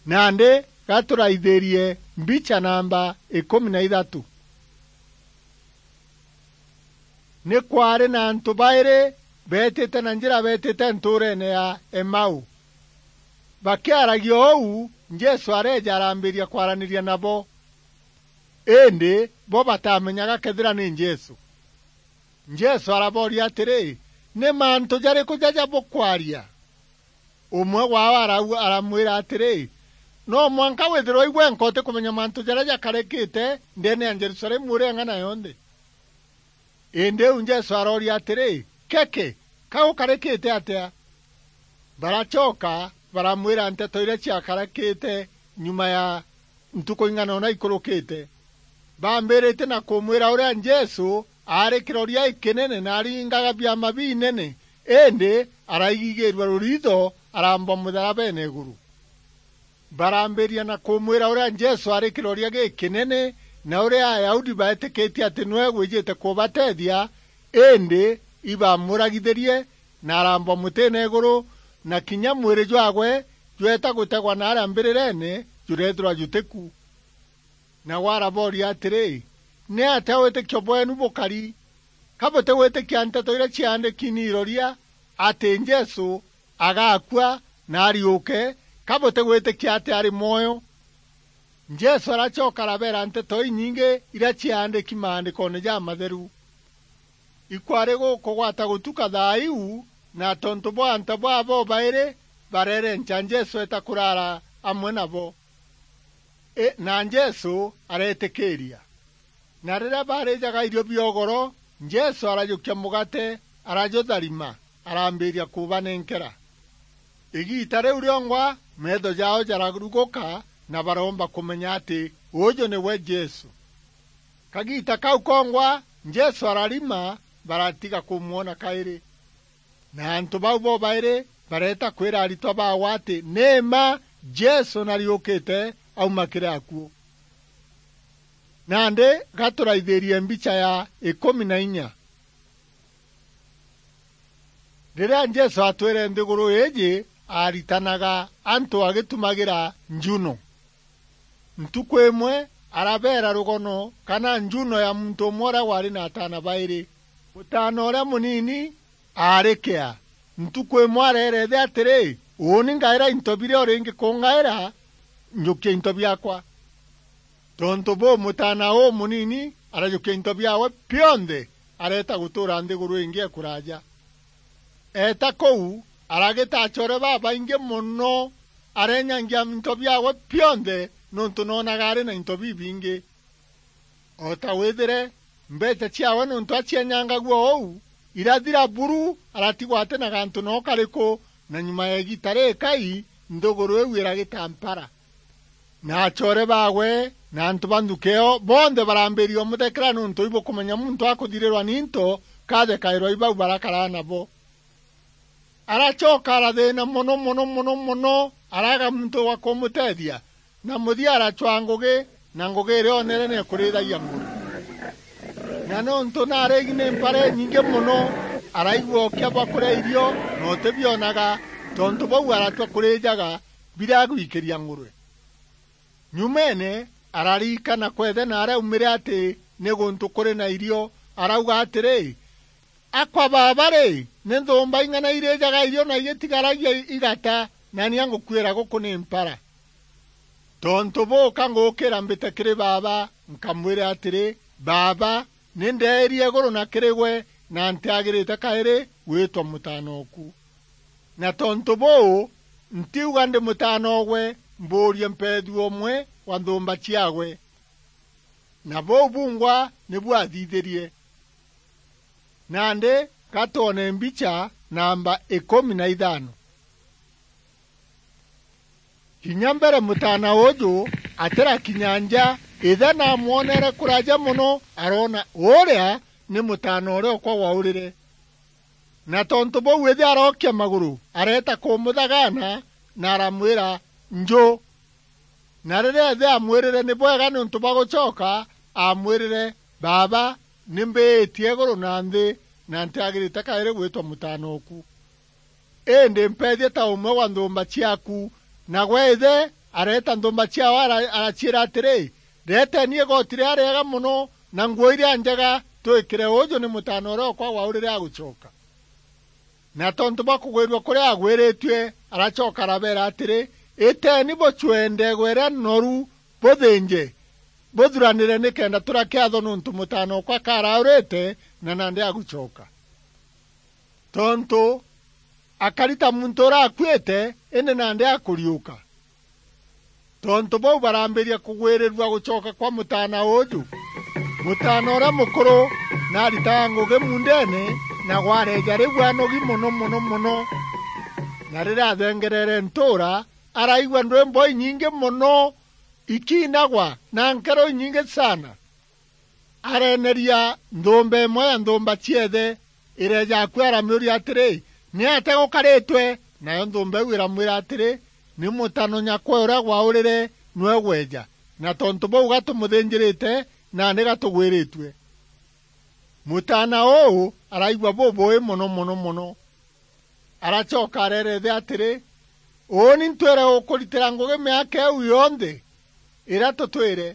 nande gaturaithĩrie mbica namba 13. Nĩ kwarĩ na antũ baĩrĩ betĩte na njĩra betĩte ntũũra-inĩ ya Emau. Bakĩaragia ũũ, Jesu areja arambĩria kwaranĩria nabo. Ĩndĩ bo batamenyaga kethĩra nĩ Jesu. Jesu araboria atĩrĩ, nĩ mantũ jarĩkũ jaja bũkwaria? Ũmwe wao aramwĩra atĩrĩ, no mwanka wĩthĩrwo igwe nkote kũmenya mantũ jarĩa jakarĩkĩte ndene ya Jerusalemu ũrĩa ng'ana yonthe. Ĩndĩ ũũ Jesu aroria atĩrĩ, keke kagũkarĩkĩte atĩa? Barachoka baramwĩra nteto iria ciakarĩkĩte nyuma ya ntukũ ing'ana ũna ikũrũkĩte. Bambĩrĩte na kũmwĩra ũrĩa Jesu arĩ kĩroria kĩnene na aringaga byama binene, ĩndĩ araigigĩrua rũritho aramba mũtharaba-inĩ igũrũ. Barambĩria na kũmwĩra ũrĩa Jesu arĩ kĩroria gĩkĩnene na ũrĩa Ayahudi baetĩkĩtie atĩ nĩwe gwĩjĩte kũbatethia, ĩndĩ ibamũragithĩrie na aramba mũtĩ-inĩ igũrũ, na kinya mwĩrĩ jwagwe jweta gũtegwa na arĩa mbĩrĩrene jũrethũra jutĩku. Na waraboria atĩrĩ, nĩ atĩa wĩtĩkio bwenu bũkari? Kabote wĩtĩkia nteto iria ciandĩki-inĩ iroria atĩ Jesu agakua na ariũke, kabote wĩtĩkia atĩ arĩ muoyo? Jesu arachoka arabera nteto inyingĩ iria ciandĩki maandĩko-inĩ ja matheru. Ikwarĩ gũkũ gwata gũtuka thaiu, na tonto bo anta bwabo baĩrĩ barerencha Jesu eta kũrara amwe nabo. Na Jesu aretĩkĩria. Na rĩrĩa barĩjaga irio biogoro, Jesu arajũkia mũgate, arajũtharima, arambĩria kũbanenkera. Igita rĩu rĩongwa, metho jao jararugũka na baromba kũmenya atĩ ũjũ nĩwe Jesu. Kagita kau kongwa, Jesu ararima, baratiga kũmuona kaĩrĩ. Na antũ bau bo baĩrĩ bareta kwĩra aritwa bao atĩ nĩma Jesu nariũkĩte auma kĩrĩa akuo. Nandĩ gatũraithĩrie mbica ya 14. Rĩrĩa Jesu atwĩre nthĩgũrũ ĩjĩ aritanaga antũ agĩtumagĩra njuno. Ntukũ ĩmwe arabera rũgono kana njuno ya muntu ũmwe ũrĩa warĩ na atana baĩrĩ. Mũtana ũrĩa mũnini arĩkĩa. Ntukũ ĩmwe arerethe atĩrĩ, ũni ngaĩra into birĩa ũrĩngĩ kũngaĩra njũkia into biakwa. Tonto bo mũtana ũũ mũnini arajũkia into biawe pionthe areta gũtũra nthĩgũrũ ĩngĩ ekũraja. Eta kũu aragĩta achore baba ingĩ mũno arenyangia into biawe pionthe nontu nonaga arĩ na into bibingĩ. Ota wĩthĩre mbeca ciawe nontu acienyangagwo ũũ irathira buru aratigwo atĩ na gantũ no karĩkũ, na nyuma ya igita rĩkai nthũgũrũ ĩu ĩragĩtampara. Na achore bagwe na antũ banthukeo bonthe barambĩrio mũthekera nontu ibo kũmenya muntu akũthirĩrwa ninto kathe kaĩrwa ibau barakarana nabo. Arachoka arathĩna mũno araga muntu wa kũmũtethia, na mũthia arachwa ngũgĩ, na ngũgĩ ĩrĩa onere nĩ kũrĩthagia mũndũ. Na nontu narĩgi nĩ mpare nyingĩ mũno araigua ũkĩamba kũrĩa irio no tebionaga tontu bau aratua kũrĩjaga bila gwikĩria ngũrwe. Nyumene ararikana kwethe na araumĩre atĩ nĩ gũntũ kũrĩ na irio, arauga atĩrĩ, akwa baba rĩ, nĩ thũmba ing'ana irĩjaga irio na igĩtigaragia igata, na nĩ angũkuĩra gũkũ nĩ mpara. Tontu boka ngũkĩra mbĩte kĩrĩ baba, nkamwĩre atĩrĩ, baba nĩ ndeĩrie gũrũ na kĩrĩgwe na ntiagĩrĩte kaĩrĩ gwĩtwa mũtana oku. Na tontu bũũ ntiuga ndĩ mũtana ogwe mbũrie mpethu ũmwe wa nthũmba ciagwe. Na bũũ bungwa nĩbuo athithĩrie. Nandĩ katone mbica namba 15. Kinya mbere mũtana ũjũ atera kinyanja ithe na muonere kũraja mũno arona ũrĩa nĩ mũtana ũrĩa ũkwa waũrĩre. Na tontu bũu ithe arokia magũrũ areta kũmũthagana na aramwĩra njũ. Na rĩrĩa ithe amwĩrĩre nĩ bwega nontu bagũcoka amwĩrĩre baba nĩ mbĩtie gũrũ na nthĩ na ntiagĩrĩte kaĩrĩ gwĩtwa mũtana oku. Ĩndĩ mpethie ta ũmwe wa nthũmba ciaku, na gwe ithe areta nthumba ciao arachira atiri rete nie gotire arega muno na nguo iria njega twikire uju ni mutano ro kwa waurire agucoka na tontu bakugwirwa kuria agwiritwe aracoka arabera atiri iteni bochwende gwera noru bothinje bothuranire nikenda turakiatho nuntu mutano kwa karaurite na nande agucoka tontu akarita muntu urakwite ene nande akuriuka tontu bau barambiria kugwirirwa gucoka kwa mutana uju mutana ura mukuru narita ngugi mundene na gwareja riu anogi muno na rira thengerere ntura araigwa ndwimbo nyingi muno ikinagwa na nkero nyingi sana areneria nthumba imwe ya nthumba ciethe ireja kwera miuri atiri ni ate gukaritwe nayo nthumba iu iramwira atiri ni mutano nyakwa uria gwaurire nwe gweja na tontu bau gatumuthinjirite na ni gatugwiritwe mutana uu araigwa bubui muno aracoka arerethe atiri uni ntwire gukuritira ngugi miaka iu yonthe ira tutwire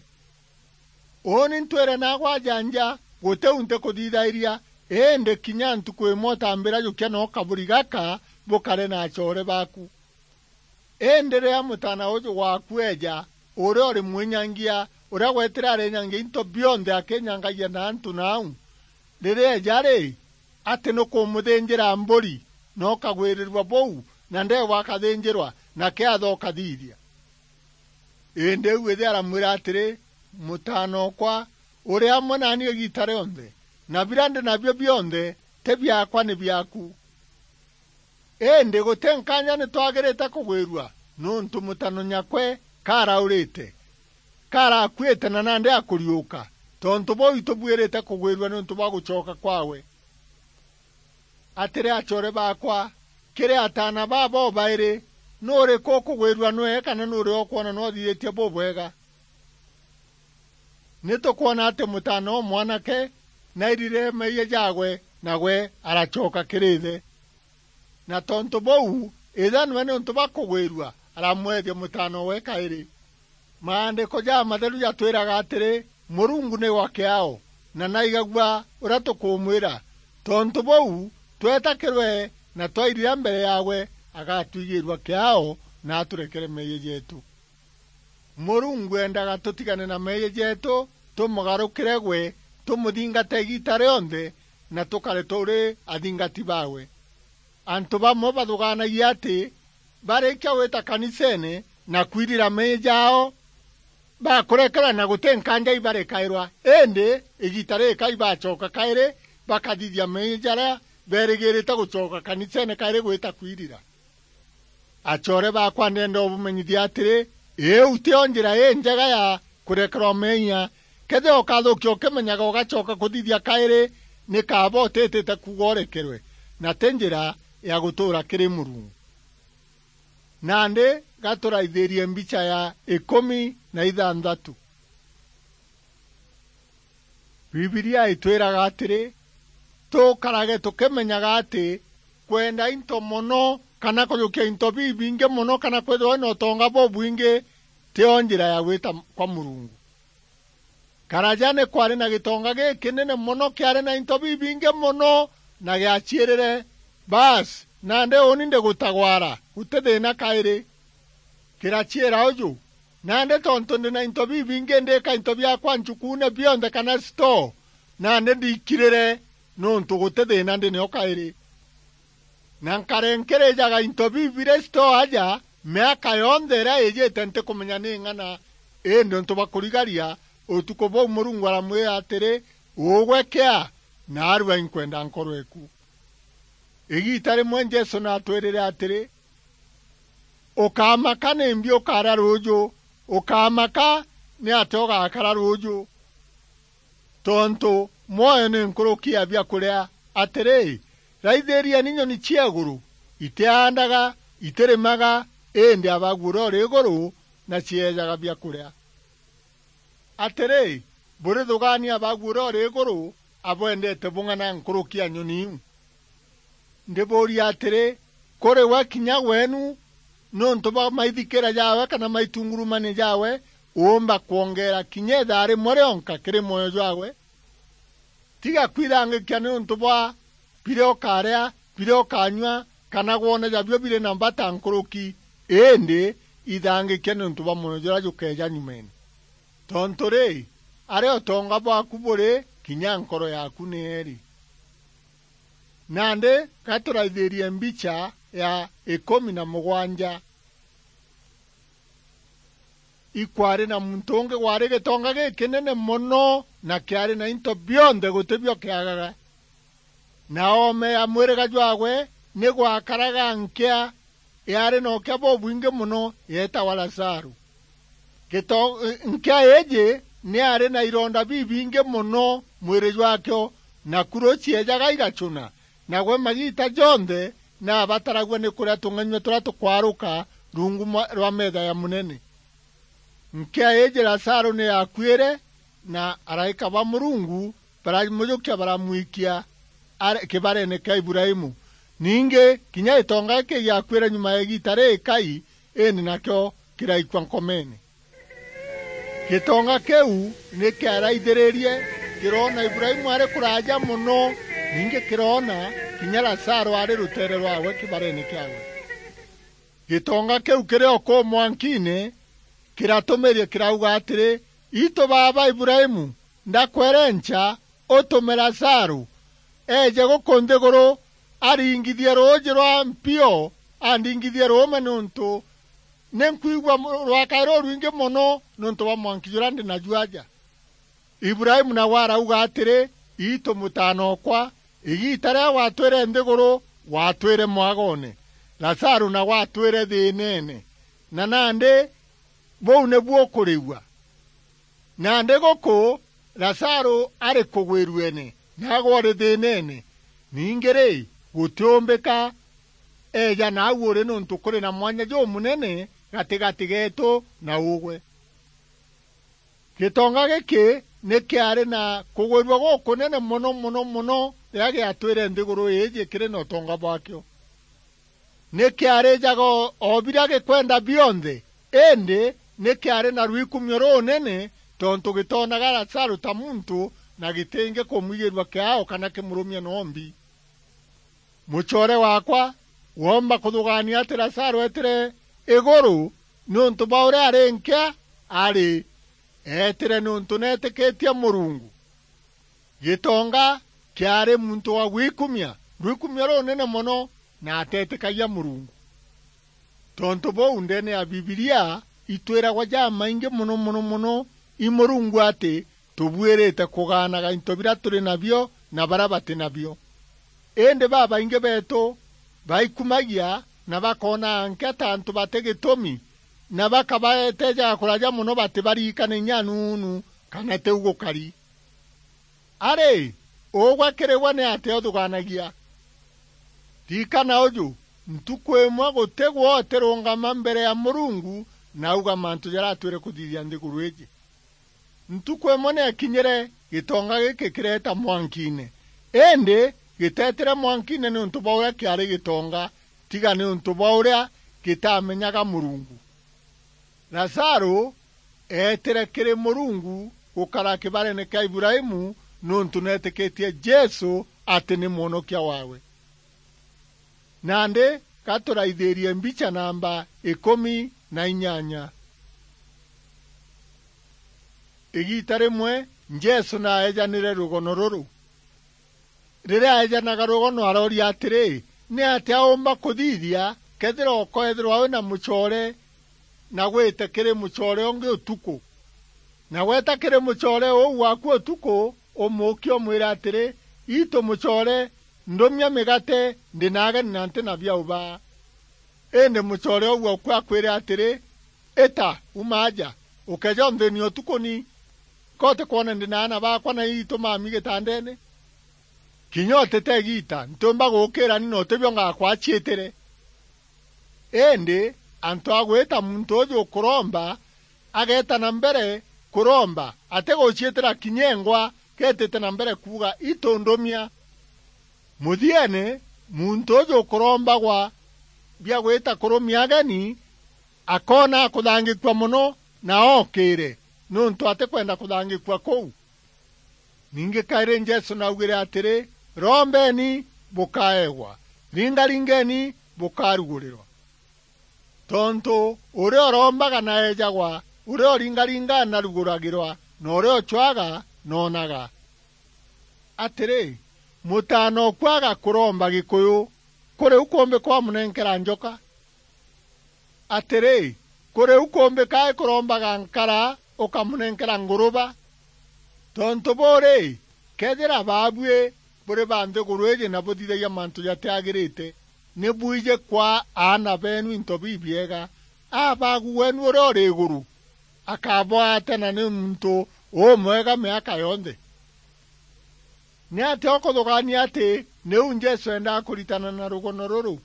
uni ntwire nagwa janja guteunte kuthithairia ende kinya ntuku imwe utambira jukia no kaburi gaka bukare na acore baku ende ria mutana uju wakweja uria uri mwinyangia uria gwetira arenyangia into bionthe akenyangagia na antu nau riria jari ati no kumuthinjira mburi no kagwirirwa bou na nde wakathinjirwa na kiatho kathithia ende uwe aramwira atiri mutano kwa uria mwanani egitare onthe na birande nabyo bionthe te byakwa ni byaku ende gutenkanya ni twagirite kugwirwa nuntu mutano nyakwe karaurite karakwite na nande akuriuka tontu boi tubwirite kugwirwa nuntu bagucoka kwawe atiri acore bakwa kiri atana babo bairi nuri ko kugwirwa nwe kana nuri okwona no thiitie bobwega nitukwona ati mutano mwanake na irire meiye jagwe nagwe aracoka kirithe na tontu bou ithanwe nuntu bakugwirwa aramwethia mutano we kairi maandiko ja matheru jatwiraga atiri murungu ni wakiao na naigagua uria tukumwira tontu bou twetakirwe na twairira mbere yawe agatwigirwa kiao na aturekere meiye jetu murungu endaga tutigane na meiye jetu tumugarukire gwe tumuthingate igita rionthe na tukare turi athingati bawe antu bamwe bathuganagia ati barikia wita kanisene na kwirira meiye jao bakurekera na gutenkanja ibarekairwa ende igita rika ibacoka kairi bakathithia meiye jara berigirite gucoka kanisene kairi gwita kwirira acore bakwa ndenda obumenyithia atiri iu tio njira njega ya kurekerwo meiya kethe ukathukia ukimenyaga ugacoka kuthithia kairi ni kaba utitite kuga urekerwe na te njira ya gutura kiri Murungu nandi gaturaithirie mbica ya 16 Bibilia itwiraga atiri tukarage tukimenyaga ati kwenda into muno kana kuyukia into bibinge muno kana kwethwo no tonga bobwinge tio njira ya gwita kwa Murungu karajane kwari na gitonga gikinene muno kiari na into bibinge muno na giachirire bas nande uninde gutagwara utethina kairi kirachiera uju nande tonto ndina into bibinge ndeka into byakwa ncukune bionthe kana store nande ndikirire nuntu gutethina ndine okairi nankarenkerejaga into bibire store aja miaka yonthe ira ijite nte kumenya ni ng'ana indi ntu bakurigaria utuko bau Murungu aramwira atiri ugwekea na arua inkwenda nkoro eku igita rimwe Jesu natwirire atiri ukamaka ni mbi ukara ruju ukamaka ni ate ugakara ruju tontu moyo ni nkurukia bia kuria atiri raithiria ni nyoni cia iguru itiandaga itirimaga indi abagura ri iguru na ciejaga bia kuria atiri buri thugania abagura ri iguru abwendete bung'ana nkurukia nyoni ndiburia atiri kuri wakinya wenu nonto ba maithikira jawe kana maitungurumani jawe uomba kuongera kinye thari morionka kiri moyo jawe tiga kwirangikia nonto ba biro karea biro kanywa kana gwona jabyo bire namba tankuruki ende ithangikia nonto ba moyo jawe jukeja nyumeni tontore are otonga ba kubore kinya nkoro yaku neri nande katuraithirie mbicha ya 17 ikwari na muntonge gwari gitonga gikinene muno na kiari na into bionde gutebyo kiagaga na ome ya mwirega jwagwe ni gwakaraga nkia yari no kyabo bwinge muno yeta wala saru nkia yeje ni ari na ironda bibinge muno mwire jwakyo na kurochi ejaga igachuna na gwe magita jonde na bataragwe ni kuria tunganywe turatukwaruka rungu rwa metha ya munene nkia yeje Lazaro ni akwire na araika ba Murungu baramujukia baramwikia kibarene ka Ibrahimu ninge kinya itonga ke yakwire nyuma ya gitare kai eni nakyo kiraikwa nkomene gitonga keu ni karaithiririe kirona Ibrahimu are kuraja muno ninge kirona kinya Lazaro are rutere rwawe kibarene kyawe gitonga keu kireo ko mwankine kiratomerie kirauga atire ito baba Ibrahimu ndakwerencha otome Lazaro eje gukondegoro aringithie roje rwa mpio andingithie rome nonto nenkuigwa rwakairo rwinge muno nonto wa mwankijura ndi najuaja Ibrahimu na warauga atire ito mutano kwa igitare watwere ndegoro watwere mwagone Lazaro na watwere thinene na nande bou nebuo kuriwa nande goko Lazaro are kugwiruene nagore thinene ningere gutombeka eja na awore nonto kuri na mwanya jo munene gatigati geto na ugwe gitonga geke ne kiare na kugwirwa goko nene muno yage atwere ndiguru eje kire no tonga bakyo ne kiare jago obirage kwenda bionde ende ne kiare na rwikumyoro nene tonto gitona gara Lazaro ta muntu na gitenge komwirwa kyao kana kemurumya nombi muchore wakwa womba kudugania ati Lazaro etire iguru nonto baure arenkia ari etire nonto neteketia Murungu gitonga kiare muntu wa rwikumya ronene mono na atetekagia Murungu tonto bo ndene ya Biblia itwera kwa jama inge muno imurungu ati tubwerete kuganaga into bira turi nabyo na barabate nabyo ende baba inge beto baikumagia na bakona anke tantu bategetomi na bakabaeteja kuraja muno bate barikane nyanunu kana teugo kari are ogwa kerewa ne ate oduganagia tikana oju ntukwemwa gotegwo oteronga mambere ya Murungu na uga mantu jara twere kudiria ndigurueje ntukwemwa ne kinyere gitonga gike kireta mwankine ende gitetere mwankine ne ntubaura kiare gitonga tiga ne ntubaura kitamenyaga Murungu Lazaro etere kire Murungu gukara kibarene ka Ibrahimu nontu neteketie Yesu atene monokia wawe nande katuraithirie mbicha namba 18 igitare mwe Yesu na ejanire rugono ruru rire ejanaga rugono arori atire ne ataomba kuthithia kethiro koethirwa na muchore na gwete kire muchore onge utuko na weta kire muchore o waku utuko omokyo mwira atire ito muchore ndomya megate ndinaga nante na byauba ende muchore ogwo kwa kwire atire eta umaja ukeja ndeni otukoni kote kona ndinana bakwa na ito mami getandene kinyote tegita ntomba gukira ni note byonga kwa chietere ende anto agweta muntu ojo kuromba ageta na mbere kuromba atego chietera kinyengwa ketete na mbere kuga ito ndomya muthiene muntu ojo kuromba bia gwita kurumia ageni akona kuthangikwa muno na okire nuntu ate kwenda kuthangikwa kou. Ningi kaire Jesu naugire atiri, rombeni bukaegwa, ringaringeni bukarugurirwa. Tontu uria rombaga na ejagwa, uria ringaringa na ruguragirwa, na uria chwaga nonaga. Atiri, mutano kwaga kuromba Gikuyu, kuri ukombe kwa munenkera njoka. Atiri, kuri ukombe kae kurombaga nkara ukamunenkera nguruba. Tontu bore kethira babue bure bande gurweje na bodithagia mantu yateagirite ni buije kwa ana benu into bibiega abaguwenu rore guru akabwata na ni muntu o mwega miaka yonde ni ate okothogani ate ni Jesu enda kuritana na rugono ruru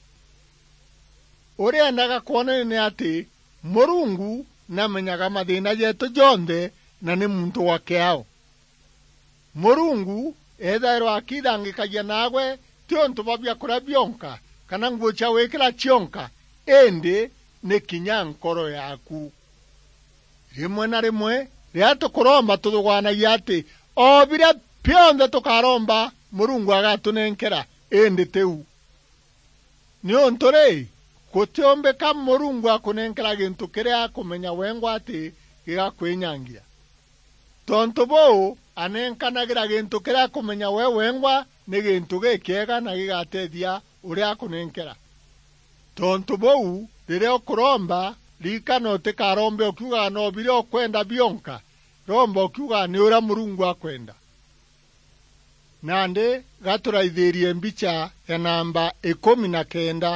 uri endaga kuona ni ate Murungu namenyaga mathina yetu jonde na ni muntu wakeao. Murungu ethairwo akithangikagia nawe tiontu babia kuria bionka kana nguo cia wikira cionka indi ni kinya nkoro yaku. Rimwe na rimwe ria tukuromba tuthugwanagia ati o biria bionthe tukaromba Murungu agatunenkera indi tiu ni untu ri gutiombeka Murungu akunenkera gintu kiria akumenya wengwa ati gigakwinyangia. Tontu bou anenkanagira gintu kiria kumenya we wengwa ni gintu gikiega na gigatethia uria akunenkera. Tontu bou riria ukuromba rikana utikarombe ukiuga no biria ukwenda bionka, romba ukiuga ni uria Murungu akwenda. Nandi gaturaithirie mbicha ya namba 19.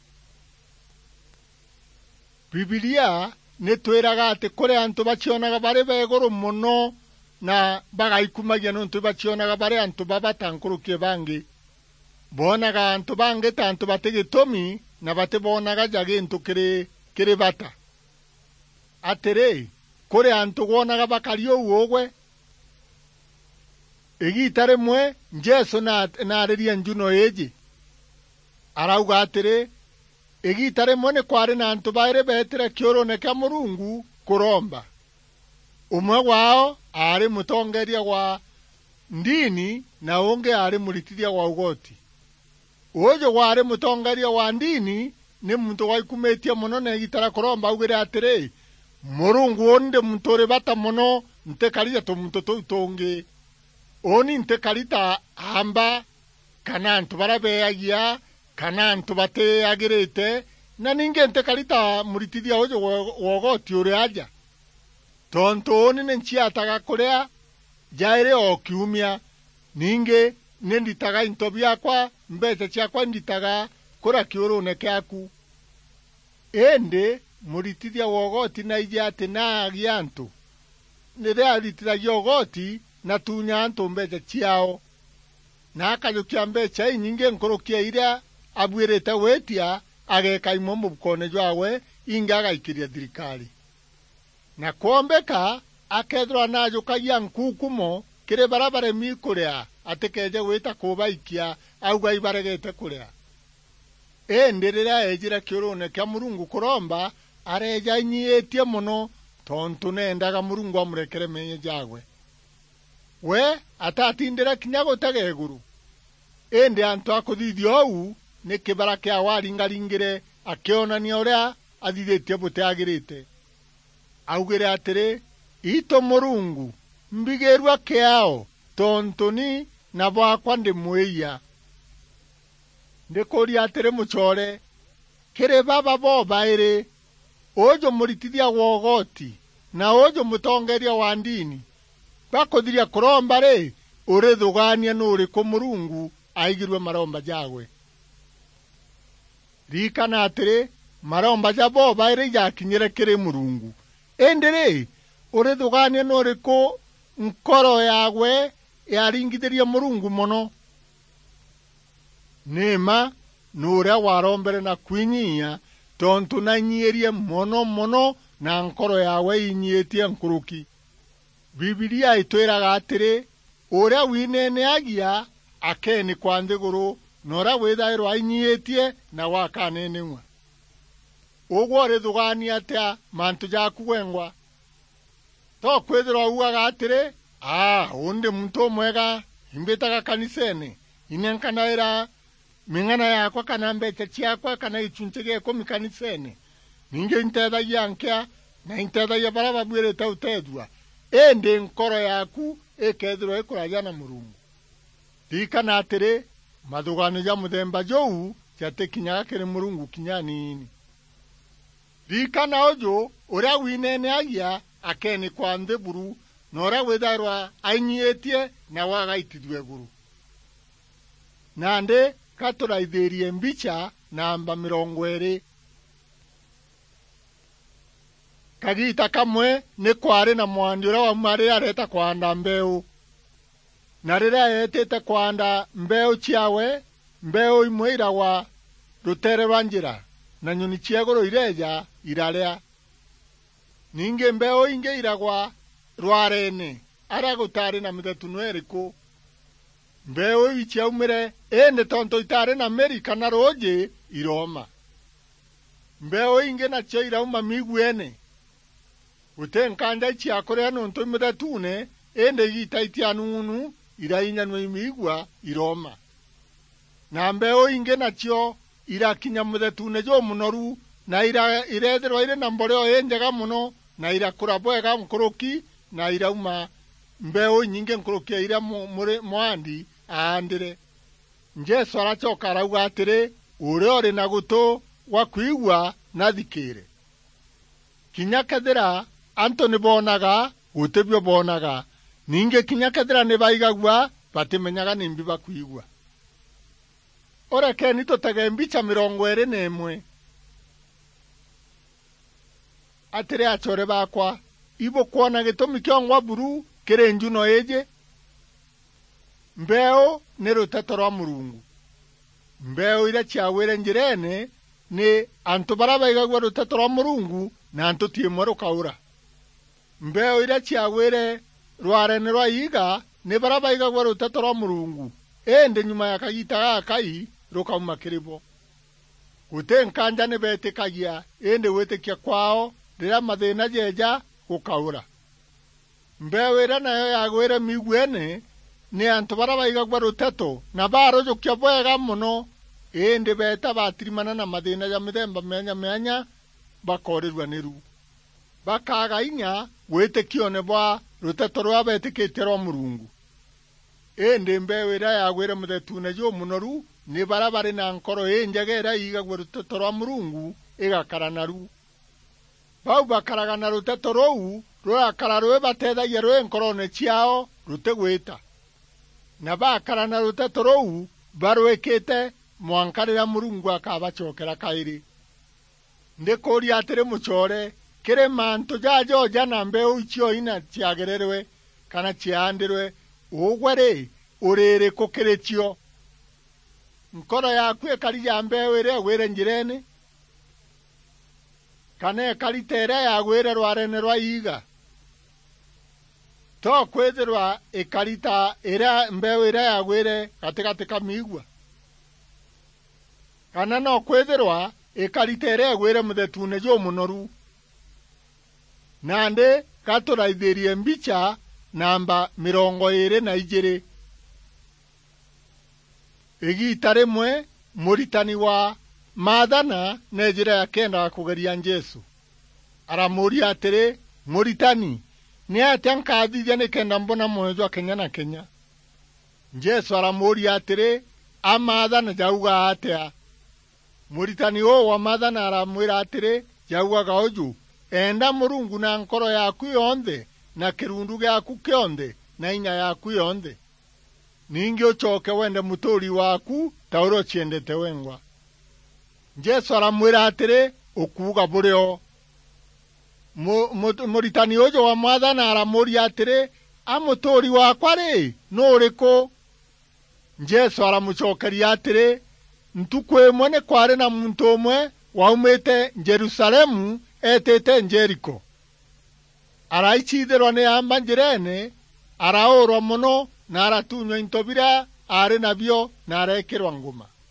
Biblia nitwiraga ati kuri antu bacionaga bari beguru muno na bagaikumagia nuntu bacionaga bari antu babatankurukie bangi. Bonaga antu bangi ta antu batigitomi na batibonaga jagintu kiri bata. Atiri, kuri antu gwonaga bakario uogwe. Igita rimwe Jesu nariria njuno eji. Arauga atiri, igita rimwe ni kwari na antu baire betire kiurune kia Murungu kuromba. Umwe wao ari mutongeria wa ndini na unge ari muritithia wa ugoti. Ujo wari mutongeria wa ndini ni muntu waikumetie muno na igitara kuromba ugire atiri, Murungu onde muntu uri bata muno ntekarita tumuntu tungi. Oni ntekarita amba kana antu barabeagia kana antu bateagirite na ninge ntekarita muritithia ujo wogoti uri aja. Tontu oni nenchiataga kuria jaire o kiumia ninge nenditaga into biakwa mbeca ciakwa nditaga kura kiurune kiaku. Ende muritithia wogoti na ija ati na agiantu niria aritithagia ogoti na tunya antu mbeca ciao na akajukia mbeca inyinge nkurukia iria abwirite wetia ageka imo mubukone jwawe inga agaikiria thirikari. Na kuombeka akethirwa najukagia nkukumo kiri barabara mikuria atikeje gwita kubaikia auga ibaregete kuria. Ende riria ejira kiurune kia Murungu kuromba areja nyietie muno tontu nendaga Murungu amurekere menye jagwe. We atatindira kinya gutega iguru. Ende antu akuthithio au ni kibara kia waringaringire akionania uria athithitie buteagirite. Augire atiri, ito Murungu mbigerwa kiao tontuni na bakwa ndi mwiya. Ndikuria atiri muchore kiri baba bo baire ojo muritithia wogoti na ojo mutongeria wa ndini bakuthiria kuromba ri uri thugania nuri ku Murungu aigirwe maromba jagwe. Rikana atiri maromba jabo baire jakinyire kiri Murungu. Endere uri thugania nuri ku nkoro yagwe yaringithiria Murungu muno. Nema nuria warombere na kwinyia tontu na nyierie muno na nkoro yawe inyietie nkuruki. Biblia itwiraga atiri uria wineneagia akeni kwa nthiguru nora withairwo ainyiitie na wakaneneng'wa. Ũguo rĩthũgania atia mantu jaku wengwa. To kwithirwo ugaga atĩrĩ, undi muntu mwega imbitaga kaniseni inenkanaira ming'ana yakwa kana mbeca ciakwa kana icunjĩ gĩakwa kaniseni. Ninge intethagia nkĩa na intethagia bara babwĩrĩte ũtethua. Ĩndĩ nkoro yaku ĩkethirwo ĩkũragia na Mũrungu. Ririkana atĩrĩ, mathũgano ja mũthemba jũu jatĩkinyaga kĩrĩ Mũrungu kinya nini. Ririkana ũjũ ũrĩa wineneagia akeni kwa nthĩ buru na ũrĩa withairwo ainyiĩtie na wagaitithio igũrũ. Nandĩ katũraithĩrie mbica namba 20. Kagita kamwe nĩ kwarĩ na mwandi ũrĩa wauma rĩrĩa areta kwanda mbeũ. Na rĩrĩa yetĩte kwanda mbeũ ciawe, mbeũ imwe iragwa rũtere rwa njĩra na nyoni cia igũrũ ireja irarĩa. Ninge mbeũ ingĩ iragwa rware-inĩ arĩa gũtarĩ na mĩthetuno ĩrĩkũ. Mbeũ iciaumĩre ĩndĩ tonto itarĩ na mĩri kana rũnjĩ iroma. Mbeũ ingĩ nacio irauma mĩigua-inĩ. Gũtĩ nkanja cia kũrĩa nũntũ mĩthetune ĩndĩ igitaitia nunu irainyanwo imĩigua iroma. Na mbeũ ingĩ nacio irakinya mũthetune jũ mũnoru na irethirwo irĩ na mboreo njega mũno na irakũra bwega nkũrũki na irauma mbeũ nyingĩ nkũrũkia iria mwandi ahandire. Jesu aracoka arauga atĩrĩ, ũrĩa ũrĩ na gũtũ gwa kuigua na thikĩre. Kinya kethĩra anto nĩ bonaga gũtĩbio bonaga. Ninge kinya kethĩra nĩ baigagua batimenyaga nĩ mbi bakuigua. Orekeni tũtege mbica 21. Atĩrĩ acore bakwa, ibo kuona gĩtũmi kĩongwa buru kĩrĩ njuno ĩjĩ. Mbeũ nĩ rũteto rwa Mũrungu. Mbeũ iria ciawĩre njĩra-inĩ nĩ antu bara baigagua rũteto rwa Mũrungu na antu tiĩmwe rũkaũra. Mbeũ iria ciawĩre rware-inĩ rwa iga nĩ bara baigagua rũteto rwa Mũrungu. Ĩndĩ nyuma ya kagita gakai rũkauma kĩrĩbo. Gũtĩ nkanja nĩ betĩkagia ĩndĩ gwĩtĩkia kwao rĩrĩa mathĩna jeja gũkaũra. Mbeũ ĩrĩa nayo yagwĩre mĩigua-inĩ nĩ antu bara baigagua rũteto na barũjũkia bwega mũno ĩndĩ beta batirimana na mathĩna ya mĩthemba mĩanya bakorĩrua nĩ ru. Bakaga inya gwĩtĩkio nĩ bwa rũteto rwa betĩkĩtie rwa Mũrungu. Ĩndĩ mbeũ ĩrĩa yagwĩre mũthetune jũ mũnoru nĩ bara barĩ na nkoro njega ĩrĩa igagua rũteto rwa Mũrungu ĩgakara naru. Bau bakaraga na rũteto rũu rũrakara rwĩ batethagia rwĩ nkoro-inĩ ciao rũtegwĩta. Na bakara na rũteto rũu barwĩkĩte mwanka rĩrĩa Mũrungu akabacokera kaĩrĩ. Ndĩkũria atĩrĩ mũcore, kĩrĩ mantu jajoja na mbeũ icio ina ciagererwe kana ciahandĩrwe, ũgwe rĩ ũrĩrĩkũ kĩrĩ cio? Nkoro yaku ĩkarija mbeũ ĩrĩa ĩgwĩre njĩra-inĩ kana ĩkarita ĩrĩa yagwĩre rware-inĩ rwa iga? To kwĩthĩrwa ĩkarita mbeũ ĩrĩa yagwĩre gatĩgatĩ ka mĩigua? Kana no kwĩthĩrwa ĩkarita ĩrĩa ĩgwĩre mũthetune jũ mũnoru? Nandĩ gatũraithĩrie mbica namba 22. Igita rĩmwe mũritani wa maathana nĩ njĩra ya kenda kũgeria Jesu. Aramũria atĩrĩ, mũritani, nĩ atĩa nkathithia nĩ kenda mbona muoyo jwa Kenya na Kenya? Jesu aramũria atĩrĩ, amaathana jauga atĩa? Mũritani ũũ wa maathana aramwĩra atĩrĩ, jaugaga ũjũ, enda Mũrungu na nkoro yaku yonthe na kĩrundu gĩaku kĩonthe na inya yaku yonthe. Ningi ũcoke wende mũtũũri waku ta ũrĩa ũciendete wengwa. Jesu aramwĩra atĩrĩ, ũkuuga bũrĩo. Mũritani ũjũ wa maathana aramũria atĩrĩ, mũtũũri wakwa rĩ nũ ũrĩkũ? Jesu aramũcokeria atĩrĩ, ntuku ĩmwe nĩ kwarĩ na muntu ũmwe waumĩte Jerusalemu etĩte Jeriko. Araicithĩrwo nĩ amba njĩra-inĩ, araũrwo mũno na aratunywo into biria arĩ nabio na arekĩrwo ngũma.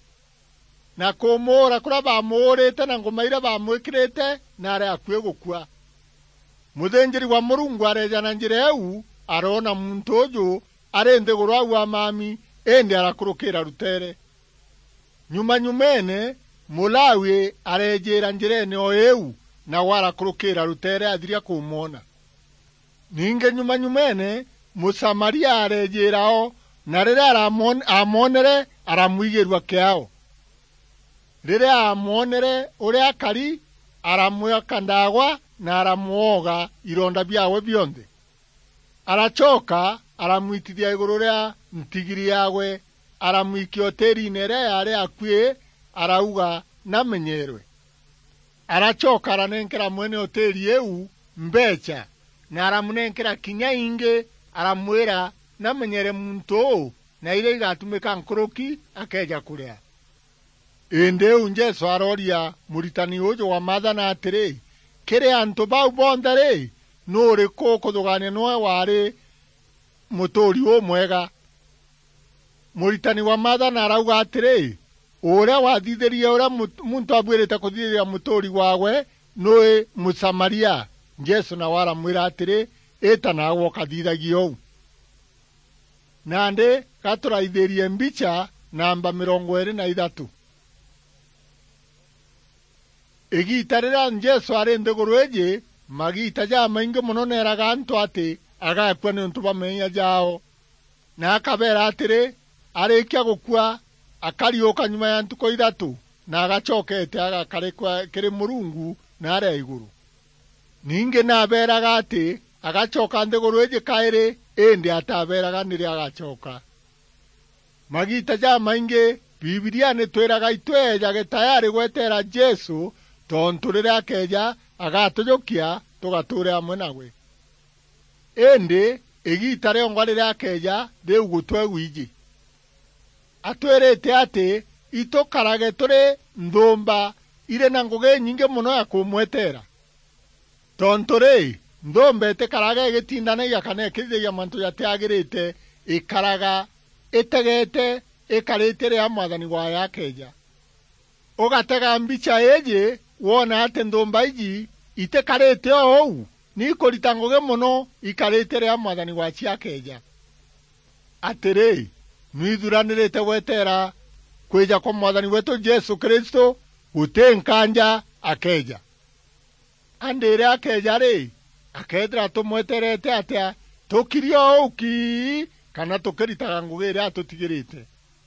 na kumura kura bamurite na ngoma ira bamwikirite na ari akwie gukua. Muthenjeri wa Murungu areja na njira eu arona muntu uyu arende gurwa wa mami ende arakurukira rutere. Nyumene Mulawi arejera njirene o eu na warakurukira rutere athiria kumona. Ninge nyumene Musamaria arejerao na rira amonere aramwigerwa kiao. Rira amonere uria akari aramweka ndagwa na aramuoga ironda byawe bionde. Arachoka aramwitithia iguru ria ntigiri yawe aramwikio teri-inĩ ĩrĩa yarĩ akwie arauga namenyerwe. Arachoka aranenkera mwene hoteri eu mbecha na aramunenkera kinya ingi aramwĩra namenyere muntu ũũ na iria igatumĩka nkuruki akeja kuria. Ĩndĩ ũũ Jesu aroria mũritani ũyũ wa mathana atĩrĩ, kĩrĩ antu bau bonthe rĩ, nũ ũrĩkũ ũkũthũgania nĩwe warĩ mũtũũri ũmwega? Mũritani wa mathana arauga atĩrĩ, ũrĩa wathithĩrie ũrĩa muntu abwĩrĩte kũthithĩria mũtũũri wawe nũĩ Mũsamaria. Jesu na waramwĩra atĩrĩ, ĩta nawe ũkathithagia ũũ. Nandĩ gatũraithĩrie mbica namba 23. Igita rĩrĩa Jesu arĩ nthĩgũrũ ĩngĩ, magita ja maingĩ mũno neraga antu atĩ agakua nĩ ũntũ bamenya jao. Na akabera atĩrĩ, arĩkia gũkua akariũka nyuma ya ntuko 3 na agacokete agakarĩkwa kĩrĩ Mũrungu na arĩa igũrũ. Ningĩ naberaga atĩ agacoka nthĩgũrũ ĩngĩ kaĩrĩ, ĩndĩ ataberaga nĩrĩ agacoka. Magita ja maingĩ Biblia nĩtwĩraga itwejage tayari gwetera Jesu tondu rĩrĩa akeja agatũjũkia tũgatũre hamwe nawe. Ĩndĩ igita rĩongwa rĩrĩa akeja rĩu gũtwegwiji. Atwĩrĩte atĩ itũkarage tũrĩ nthũmba irĩ na ngũgĩ nyingĩ mũno ya kũmwetera. Tondu rĩ, nthũmba ĩtĩkaraga ĩgĩtindanagia kana ĩkĩthithagia mantu yatĩagĩrĩte, ĩkaraga ĩtegete ĩkarĩte rĩa mwathani wayo akeja. Ũgatega mbica ĩngĩ wona atĩ nthũmba iji itĩkarĩte o ũũ nĩikũrita ngũgĩ mũno ikarĩte rĩa mwathani wacio akeja. Atĩrĩ, nĩithuranĩrĩte gwetera kwĩja kwa mwathani wetu Jesu Kristo gũtĩ nkanja akeja. Andĩrĩ akeja rĩ, akethira tũmweterete atĩa, tũkirie o ũki kana tũkĩritaga ngũgĩ ĩrĩa tũtigĩrĩte.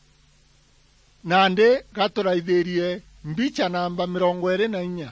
Nandĩ gatũraithĩrie mbica namba 24.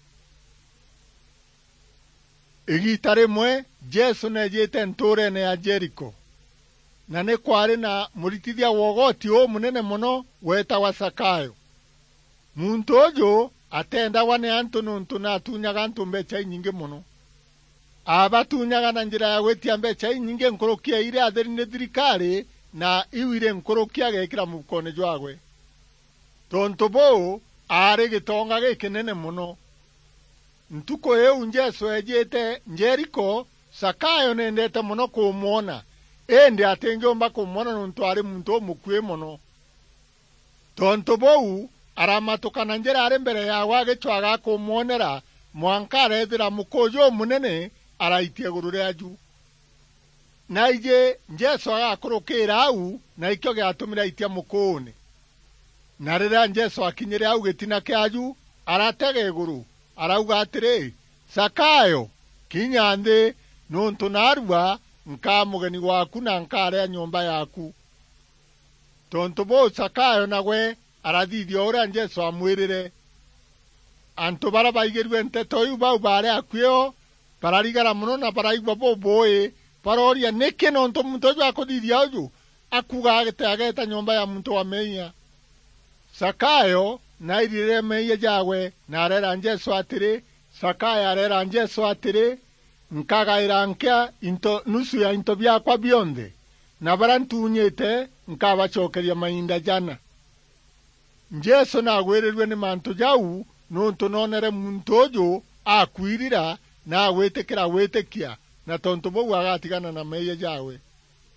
Igita rĩmwe Jesu nejĩte ntũũra-inĩ ya Jeriko, na nĩ kwarĩ na mũritithia wa ũgoti mũnene mũno wetagwa Sakayo. Muntu ũyũ atendagwa nĩ antu nũntu na atunyaga antu mbeca nyingĩ mũno. Abatunyaga na njĩra ya gwĩtia mbeca nyingĩ nkũrũkia iria atheri nĩ thirikari na iwire nkũrũkia agekĩra mũhuko-inĩ jwagwe. Tondu bũũ arĩ gĩtonga gĩkĩnene mũno. Ntuko ĩu Jesu ejĩte Jeriko, Sakayo nĩendete mũno kũmuona, ĩndĩ atĩngĩũmba kũmuona nũntu arĩ muntu mũkuĩ mũno. Tondu bũũ aramatũkana njĩra arĩ mbere yawe agĩtwaga kũmuonera, mwanka arethĩra mũkũjũ mũnene araitie igũrũ rĩa ju. Na ije Jesu agakũrũkĩra au na ikĩo gĩatũmĩra aitia mũkũũnĩ. Na rĩrĩa Jesu akinyĩre au gĩtina kĩa ju, aratega igũrũ, arauga atĩrĩ, Sakayo, kinya nthĩ, nũntu narua nka mũgeni waku na nkarĩa nyũmba yaku. Tondu bũũ Sakayo nagwe arathithia ũrĩa Jesu amwĩrĩre. Antu bara baigĩrue nteto iu bau barĩ akuĩo, bararigara mũno na baraigua bũbũĩ, baroria nĩkĩ nũntu muntu ũyũ akũthithia ũyũ akuga agĩteageta nyũmba ya muntu wa meiya. Sakayo na irire meiya jagwe na arera Jesu atĩrĩ, Sakayo arera Jesu atĩrĩ, nkagaĩra nkĩa nusu ya into byakwa bionthe, na bara ntunyĩte nkabacokeria mainda jana. Jesu nagwĩrĩrue nĩ mantu jau nũntu nonere muntu ũyũ akwirira na gwĩtĩkĩra gwĩtĩkia, na tondu bũu agatigana na meiya jawe.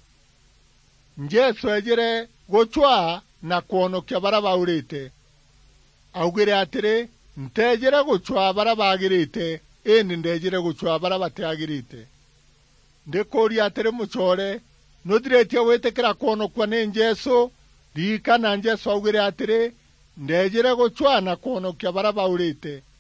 Jesu ejire gũchwa na kuonokia bara baũrĩte. augire atiri ntejere gucwa bara bagirite indi ndejere gucwa bara batiagirite ndikuria atiri mucore nuthiretie witikira kuonokwa ni Jesu ririkana Jesu augire atiri ndejere gucwa na kuonokia bara baurite